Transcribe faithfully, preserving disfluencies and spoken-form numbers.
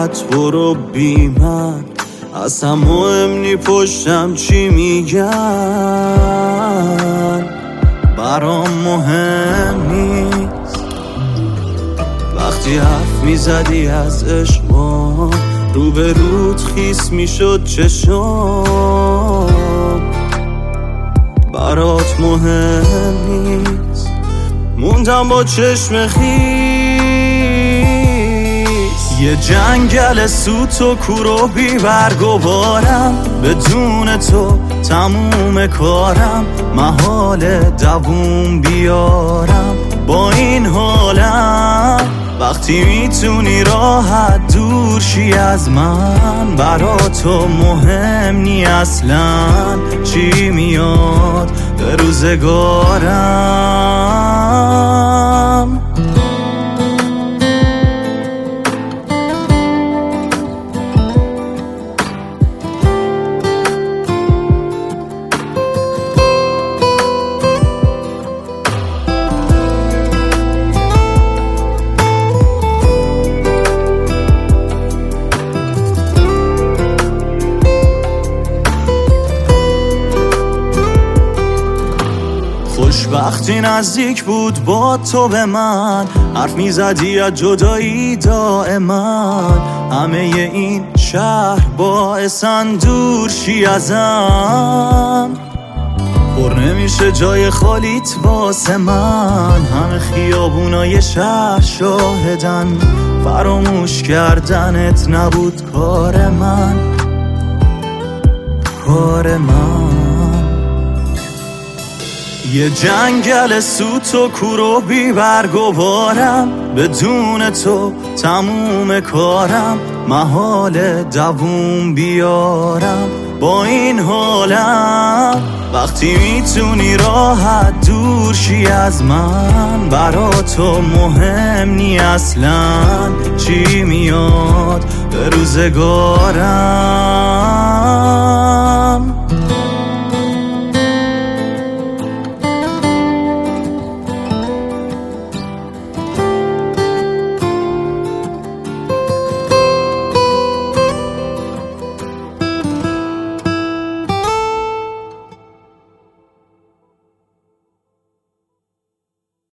راحت برو بی من، اصلا مهم نی پشتم چی میگن، برام مهم نیست. وقتی حرف میزدی از عشقم، رو به رود خیس میشد چشم، برات مهم نیست. موندم با چشم خیس، یه جنگل سوت و کور و بی برگ و بارم، بدون تو تموم کارم، محال دووم بیارم. با این حالم وقتی میتونی راحت دور شی از من، برا تو مهم نی اصلا چی میاد به روزگارم. خوشبختی نزدیک بود با تو به من، حرف میزدی از جدایی دائما، همه این شهر باعثن دور شی ازم. پر نمیشه جای خالیت واسه من، همه خیابونای شهر شاهدن، فراموش کردنت نبود کار من، کار من. یه جنگل سوت و کور و بی برگ و بارم، بدون تو تموم کارم، محال دووم بیارم. با این حالم وقتی میتونی راحت دور شی از من، برا تو مهم نی اصلا چی میاد به روزگارم.